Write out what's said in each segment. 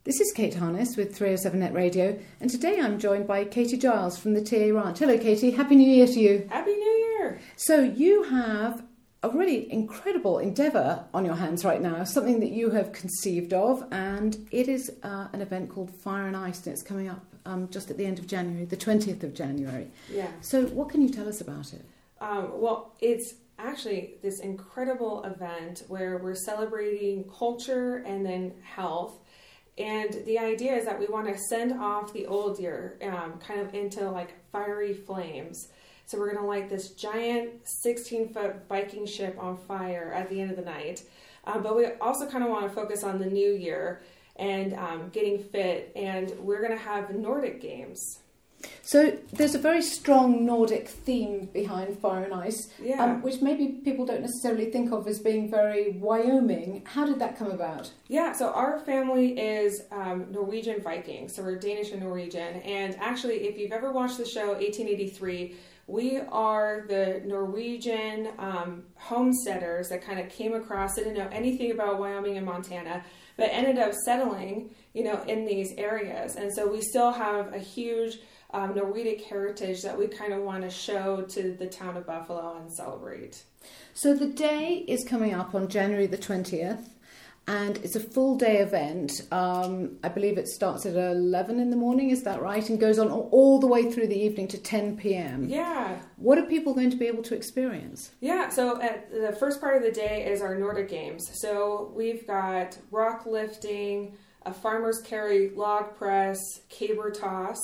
This is Kate Harness with 307net Radio, and today I'm joined by Katie Giles from the TA Ranch. Hello, Katie. Happy New Year to you. Happy New Year. So you have a really incredible endeavour on your hands right now, something that you have conceived of, and it is an event called Fire and Ice, and it's coming up just at the end of January, the 20th of January. Yeah. So what can you tell us about it? Well, it's actually this incredible event where we're celebrating culture and then health. And the idea is that we want to send off the old year kind of into like fiery flames. So we're going to light this giant 16-foot Viking ship on fire at the end of the night. But we also kind of want to focus on the new year and getting fit. And we're going to have Nordic games. So there's a very strong Nordic theme behind Fire and Ice, Yeah. Which maybe people don't necessarily think of as being very Wyoming. How did that come about? Yeah, so our family is Norwegian Viking, so we're Danish and Norwegian. And actually, if you've ever watched the show 1883, we are the Norwegian homesteaders that kind of came across, didn't know anything about Wyoming and Montana, but ended up settling, in these areas. And so we still have a huge Nordic heritage that we kind of want to show to the town of Buffalo and celebrate. So the day is coming up on January the 20th, and it's a full day event. I believe it starts at 11 in the morning, is that right? And goes on all the way through the evening to 10 p.m. Yeah. What are people going to be able to experience? Yeah, so at the first part of the day is our Nordic games. So we've got rock lifting, a farmer's carry log press, caber toss,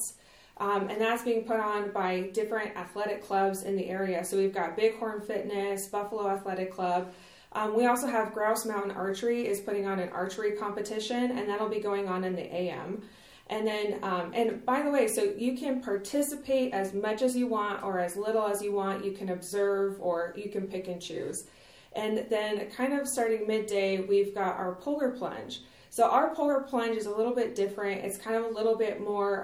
and that's being put on by different athletic clubs in the area. So we've got Bighorn Fitness, Buffalo Athletic Club. We also have Grouse Mountain Archery is putting on an archery competition, and that'll be going on in the AM. And then, and by the way, so you can participate as much as you want or as little as you want. You can observe or you can pick and choose. And then kind of starting midday, we've got our polar plunge. So our polar plunge is a little bit different. It's kind of a little bit more,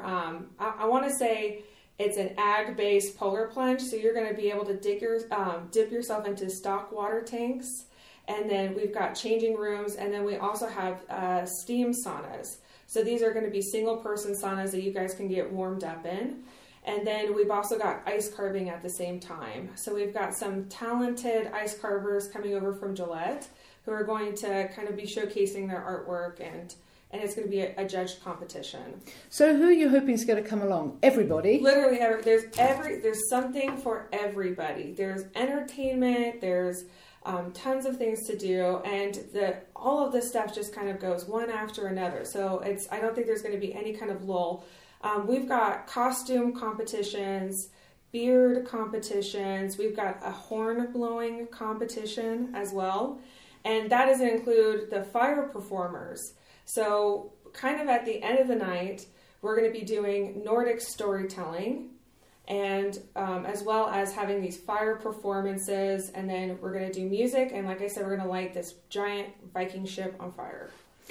I want to say it's an ag-based polar plunge. So you're going to be able to dip yourself into stock water tanks. And then we've got changing rooms. And then we also have steam saunas. So these are going to be single-person saunas that you guys can get warmed up in. And then we've also got ice carving at the same time. So we've got some talented ice carvers coming over from Gillette who are going to kind of be showcasing their artwork, and it's going to be a judged competition. So who are you hoping is going to come along? Everybody? Literally, there's something for everybody. There's entertainment, there's tons of things to do, and all of this stuff just kind of goes one after another. So I don't think there's going to be any kind of lull. We've got costume competitions, beard competitions. We've got a horn blowing competition as well. And that doesn't include the fire performers. So kind of at the end of the night, we're going to be doing Nordic storytelling, and as well as having these fire performances. And then we're going to do music. And like I said, we're going to light this giant Viking ship on fire.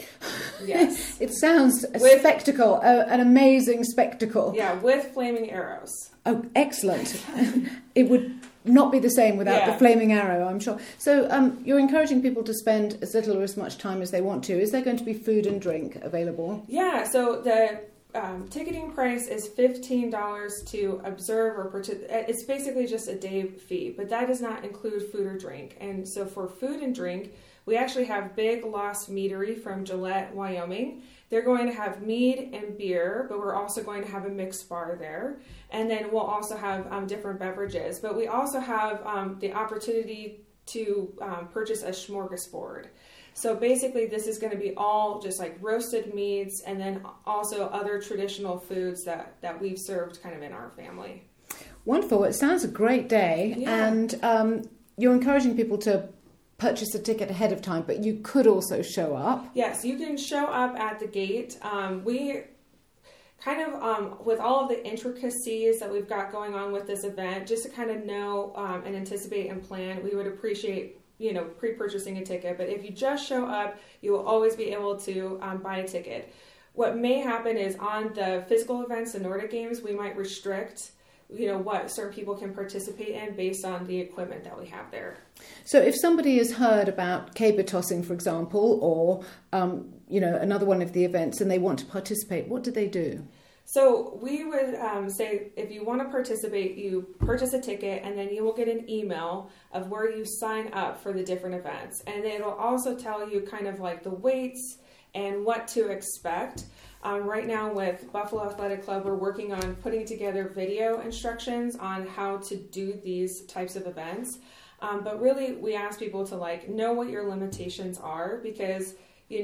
Yes. It sounds a spectacle, an amazing spectacle. Yeah, with flaming arrows. Oh, excellent. It would not be the same without the flaming arrow, I'm sure. So you're encouraging people to spend as little or as much time as they want to. Is there going to be food and drink available? Yeah, so the ticketing price is $15 to observe or participate. It's basically just a day fee, but that does not include food or drink. And so for food and drink, we actually have Big Lost Meadery from Gillette, Wyoming. They're going to have mead and beer, but we're also going to have a mixed bar there. And then we'll also have different beverages. But we also have the opportunity to purchase a smorgasbord. So basically this is going to be all just like roasted meats and then also other traditional foods that we've served kind of in our family. Wonderful. It sounds a great day. Yeah. And you're encouraging people to purchase a ticket ahead of time, but you could also show up. Yes, you can show up at the gate. We kind of, with all of the intricacies that we've got going on with this event, just to kind of know and anticipate and plan, we would appreciate, pre-purchasing a ticket. But if you just show up, you will always be able to buy a ticket. What may happen is on the physical events, the Nordic Games, we might restrict what certain people can participate in based on the equipment that we have there. So if somebody has heard about caber tossing, for example, or another one of the events, and they want to participate, what do they do? So we would say if you want to participate, you purchase a ticket, and then you will get an email of where you sign up for the different events. And it'll also tell you kind of like the weights and what to expect. Right now with Buffalo Athletic Club, we're working on putting together video instructions on how to do these types of events. But really, we ask people to know what your limitations are, because,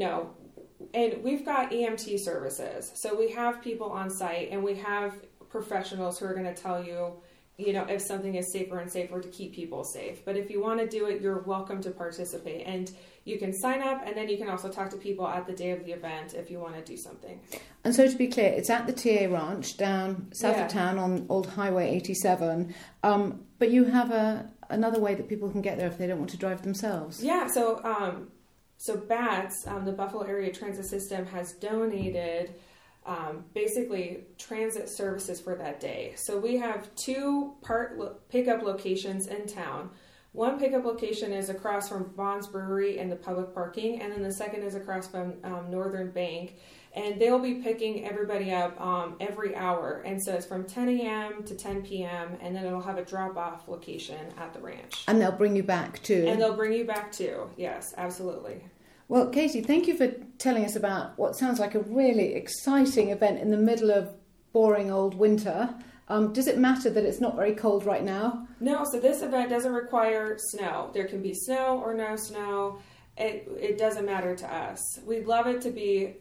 and we've got EMT services. So we have people on site, and we have professionals who are going to tell you, if something is safer and safer to keep people safe. But if you want to do it, you're welcome to participate. And you can sign up, and then you can also talk to people at the day of the event if you want to do something. And so to be clear, it's at the TA Ranch down south of town on Old Highway 87. But you have another way that people can get there if they don't want to drive themselves. Yeah, so BATS, the Buffalo Area Transit System, has donated basically transit services for that day. So we have 2 pickup locations in town. One pickup location is across from Bond's Brewery in the public parking, and then the second is across from Northern Bank. And they'll be picking everybody up every hour. And so it's from 10 a.m. to 10 p.m., and then it'll have a drop-off location at the ranch. And they'll bring you back too. And they'll bring you back too. Yes, absolutely. Well, Katie, thank you for telling us about what sounds like a really exciting event in the middle of boring old winter. Does it matter that it's not very cold right now? No, so this event doesn't require snow. There can be snow or no snow. It doesn't matter to us. We'd love it to be,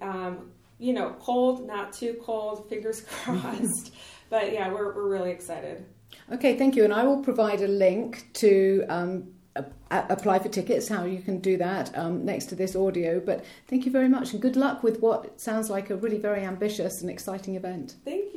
cold, not too cold, fingers crossed. But yeah, we're really excited. Okay, thank you. And I will provide a link to apply for tickets, how you can do that next to this audio. But thank you very much, and good luck with what sounds like a really very ambitious and exciting event. Thank you.